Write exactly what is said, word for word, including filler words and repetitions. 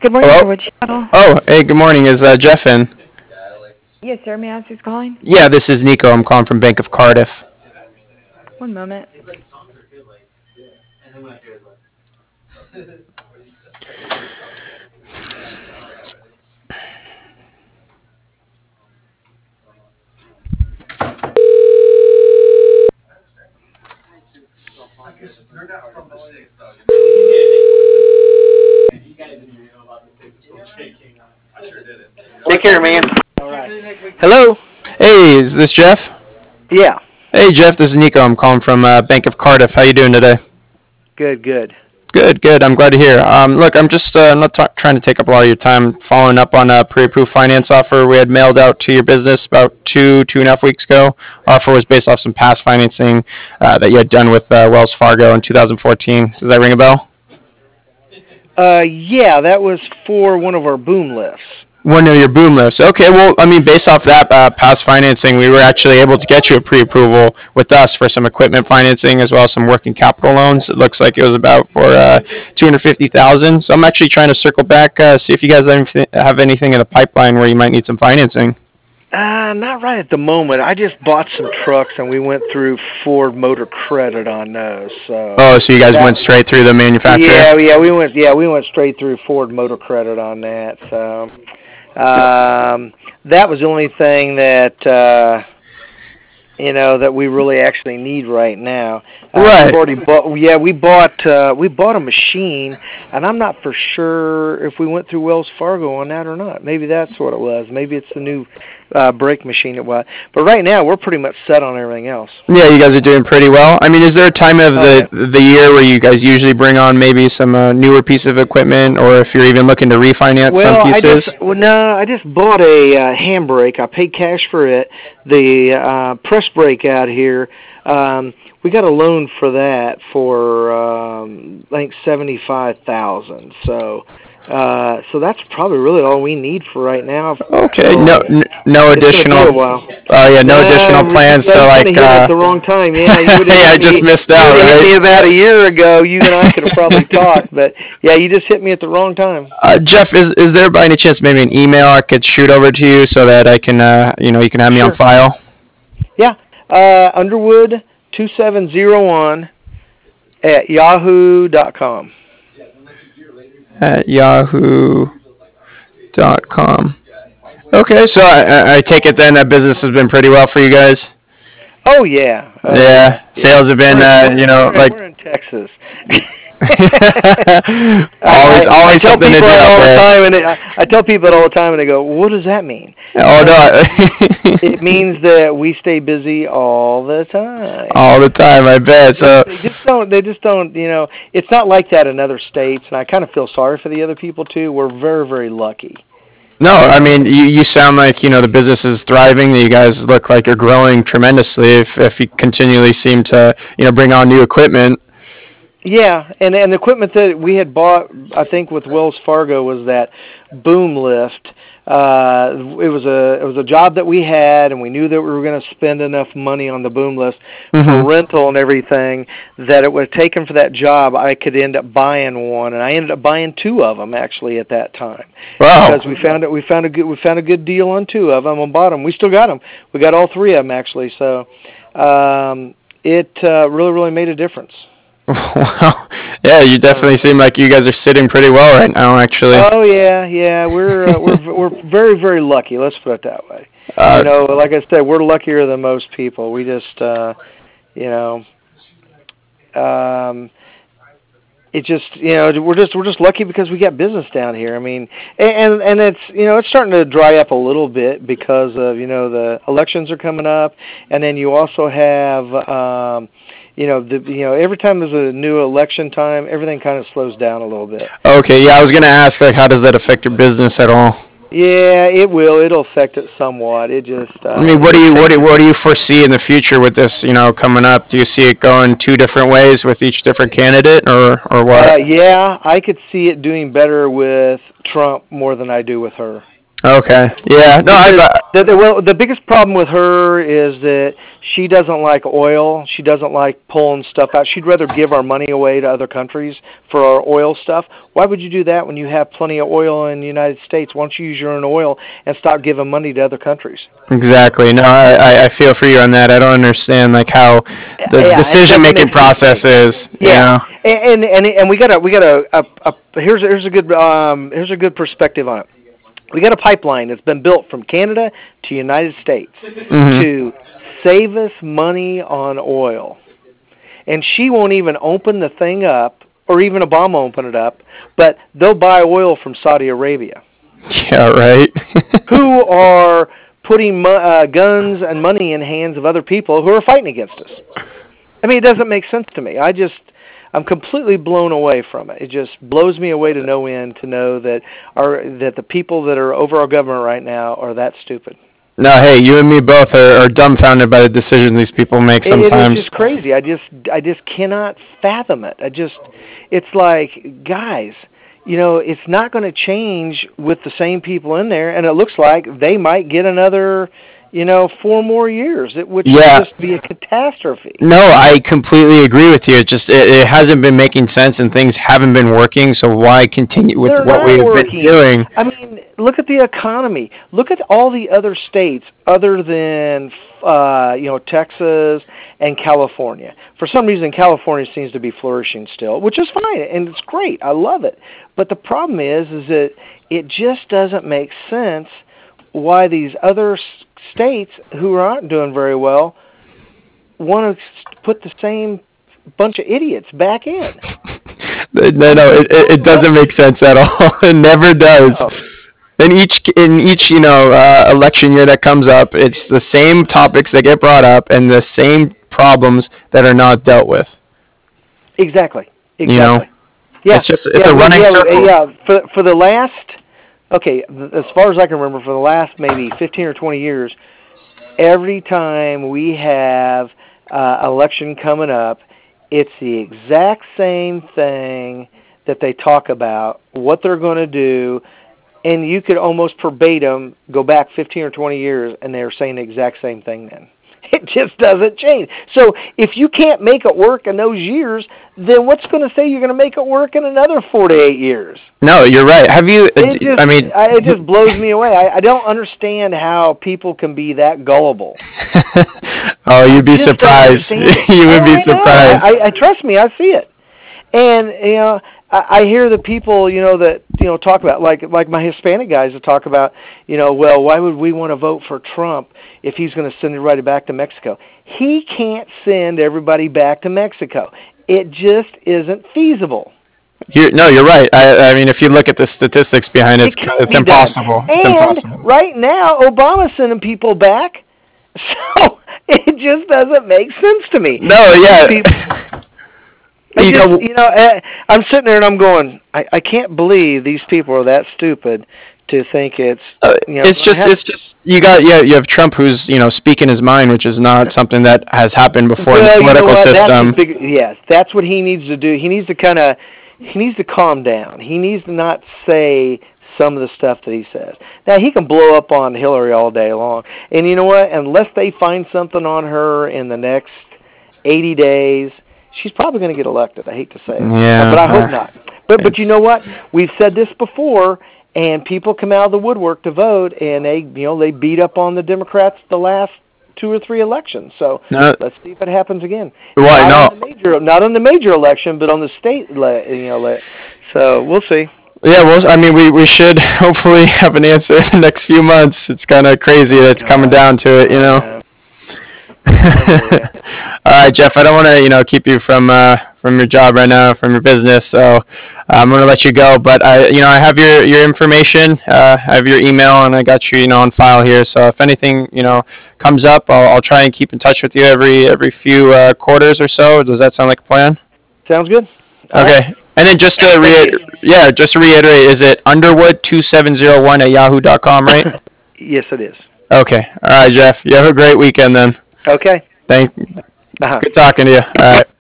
Good morning, Hello? Sherwood Shuttle. Oh, hey, good morning. Is uh, Jeff in? Yes, sir. May I ask who's calling? Yeah, this is Nico. I'm calling from Bank of Cardiff. One moment. Take care, man. All right. Hello? Hey, is this Jeff? Yeah. Hey, Jeff, this is Nico. I'm calling from uh, Bank of Cardiff. How you doing today? Good, good. Good, good. I'm glad to hear. Um, look, I'm just uh, not t- trying to take up a lot of your time. Following up on a pre-approved finance offer we had mailed out to your business about two, two and a half weeks ago. Offer was based off some past financing uh, that you had done with uh, Wells Fargo in two thousand fourteen. Does that ring a bell? Uh, yeah, that was for one of our boom lifts. One of your boom lifts. Okay, well, I mean, based off that uh, past financing, we were actually able to get you a pre-approval with us for some equipment financing as well as some working capital loans. It looks like it was about for uh, two hundred fifty thousand dollars. So I'm actually trying to circle back, uh, see if you guys have anything in the pipeline where you might need some financing. Uh, not right at the moment. I just bought some trucks and we went through Ford Motor Credit on those. So. Oh, so you guys that, went straight through the manufacturer? Yeah, yeah, we went. Yeah, we went straight through Ford Motor Credit on that. So, um, that was the only thing that. Uh, you know, that we really actually need right now. Uh, right. We've already bought. Yeah, we bought. Uh, we bought a machine, and I'm not for sure if we went through Wells Fargo on that or not. Maybe that's what it was. Maybe it's the new uh, brake machine it was. But right now, we're pretty much set on everything else. Yeah, you guys are doing pretty well. I mean, is there a time of oh, the yeah. the year where you guys usually bring on maybe some uh, newer piece of equipment, or if you're even looking to refinance well, some pieces? I just well, no, I just bought a uh, handbrake. I paid cash for it. The uh, press brake out here. Um, we got a loan for that for um, I think seventy-five thousand. So. Uh, so that's probably really all we need for right now. Okay, so, no, n- no additional. Oh uh, yeah, no uh, additional plans. So like, hit uh, at the wrong time. Yeah, you would have yeah, I hit, just me, missed you out. right? hit me about a year ago. You and I could have probably talked, but yeah, you just hit me at the wrong time. Uh, Jeff, is is there by any chance maybe an email I could shoot over to you so that I can, uh, you know, you can have me sure. on file? Yeah, uh, Underwood two seven zero one at yahoo dot com. At yahoo dot com. Okay, so I, I take it then that business has been pretty well for you guys? Oh, yeah. Oh, yeah. yeah. Sales have been, uh, you know, we're, like... We're in Texas. always, I, always I tell something people to do all the time, and it, I, I tell people it all the time, and they go, "What does that mean?" Oh no! It means that we stay busy all the time. All the time, I bet. So they just don't. They just don't. You know, it's not like that in other states, and I kind of feel sorry for the other people too. We're very, very lucky. No, I mean, you you sound like, you know, the business is thriving. You guys look like you're growing tremendously if if you continually seem to, you know, bring on new equipment. Yeah, and and the equipment that we had bought, I think with Wells Fargo, was that boom lift. Uh, it was a it was a job that we had, and we knew that we were going to spend enough money on the boom lift mm-hmm. for rental and everything that it would have taken for that job. I could end up buying one, and I ended up buying two of them actually at that time. Wow! Because we found it, we found a good we found a good deal on two of them and bought them. We still got them. We got all three of them actually. So um, it uh, really really made a difference. Wow. Yeah, you definitely seem like you guys are sitting pretty well right now, actually. Oh yeah, yeah, we're uh, we're we're very very lucky. Let's put it that way. Uh, you know, like I said, we're luckier than most people. We just, uh, you know, um, it just, you know, we're just we're just lucky because we got business down here. I mean, and and it's, you know, it's starting to dry up a little bit because of, you know, the elections are coming up, and then you also have. Um, You know, the, you know, every time there's a new election time, everything kind of slows down a little bit. Okay, yeah, I was going to ask, like, how does that affect your business at all? Yeah, it will. It'll affect it somewhat. It just. Uh, I mean, what do you what do what do you foresee in the future with this? You know, coming up, do you see it going two different ways with each different candidate, or or what? Uh, yeah, I could see it doing better with Trump more than I do with her. Okay. Yeah. No, I. Uh, the, the, well, the biggest problem with her is that she doesn't like oil. She doesn't like pulling stuff out. She'd rather give our money away to other countries for our oil stuff. Why would you do that when you have plenty of oil in the United States? Why don't you use your own oil and stop giving money to other countries? Exactly. No, I, I feel for you on that. I don't understand like how the yeah, decision making process is. Yeah, You know? and and and we got a we got a, a, a here's here's a good um here's a good perspective on it. We got a pipeline that's been built from Canada to United States mm-hmm. to save us money on oil. And she won't even open the thing up, or even Obama open it up, but they'll buy oil from Saudi Arabia. Yeah, right. Who are putting mo- uh, guns and money in hands of other people who are fighting against us. I mean, it doesn't make sense to me. I just... I'm completely blown away from it. It just blows me away to no end to know that our that the people that are over our government right now are that stupid. No, hey, you and me both are, are dumbfounded by the decisions these people make sometimes. It is just crazy. I just I just cannot fathom it. I just it's like, guys, you know, it's not going to change with the same people in there, and it looks like they might get another, you know, four more years, it would yeah. just be a catastrophe. No, I completely agree with you. It just it, it hasn't been making sense, and things haven't been working. So why continue with They're what we've working. been doing? I mean, look at the economy. Look at all the other states other than uh, you know Texas and California. For some reason, California seems to be flourishing still, which is fine, and it's great. I love it. But the problem is, is that it just doesn't make sense why these other states who aren't doing very well want to put the same bunch of idiots back in. No, no, it, it doesn't make sense at all. It never does. Oh. In each in each you know uh, election year that comes up, it's the same topics that get brought up and the same problems that are not dealt with. Exactly. Exactly. You know, yeah. it's just it's yeah, a running yeah, circle. Yeah. For for the last. Okay, as far as I can remember, for the last maybe fifteen or twenty years, every time we have uh, election coming up, it's the exact same thing that they talk about, what they're going to do, and you could almost verbatim go back fifteen or twenty years, and they're saying the exact same thing then. It just doesn't change. So if you can't make it work in those years, then what's going to say you're going to make it work in another four to eight years? No, you're right. Have you? It just, I mean, I, it just blows me away. I, I don't understand how people can be that gullible. Oh, you'd be surprised. You would oh, be I surprised. I, I trust me. I see it, and you know, I, I hear the people, you know, that you know talk about like like my Hispanic guys that talk about, you know, well, why would we want to vote for Trump if he's going to send everybody back to Mexico? He can't send everybody back to Mexico. It just isn't feasible. You're, no, you're right. I, I mean, if you look at the statistics behind it, it it's, it's impossible. It's and impossible. Right now, Obama's sending people back, so it just doesn't make sense to me. No, yeah. People, I you, just, know, you know, I'm sitting there and I'm going, I, I can't believe these people are that stupid to think it's. Uh, you know, it's just, have, it's just. You got, yeah. You have Trump, who's you know speaking his mind, which is not something that has happened before well, in the political you know what? system. That's big, yes, that's what he needs to do. He needs to kind of, he needs to calm down. He needs to not say some of the stuff that he says. Now, he can blow up on Hillary all day long, and you know what? Unless they find something on her in the next eighty days, she's probably going to get elected. I hate to say it, yeah, but I uh, hope not. But but you know what? We've said this before, and people come out of the woodwork to vote, and they you know they beat up on the Democrats the last two or three elections. So no, let's see if it happens again. Why not no? On the major, not on the major election, but on the state. You know, so we'll see. Yeah, well, I mean, we, we should hopefully have an answer in the next few months. It's kind of crazy that it's coming down to it, you know. All right, Jeff. I don't want to, you know, keep you from uh, from your job right now, from your business. So uh, I'm going to let you go. But I, you know, I have your your information. Uh, I have your email, and I got you, you know, on file here. So if anything, you know, comes up, I'll I'll try and keep in touch with you every every few uh, quarters or so. Does that sound like a plan? Sounds good. All okay. Right. And then just to reiterate, yeah, just to reiterate, is it Underwood two seven zero one at yahoo dot com, right? Yes, it is. Okay. All right, Jeff. You have a great weekend then. Okay. Thank. Uh-huh. Good talking to you. All right.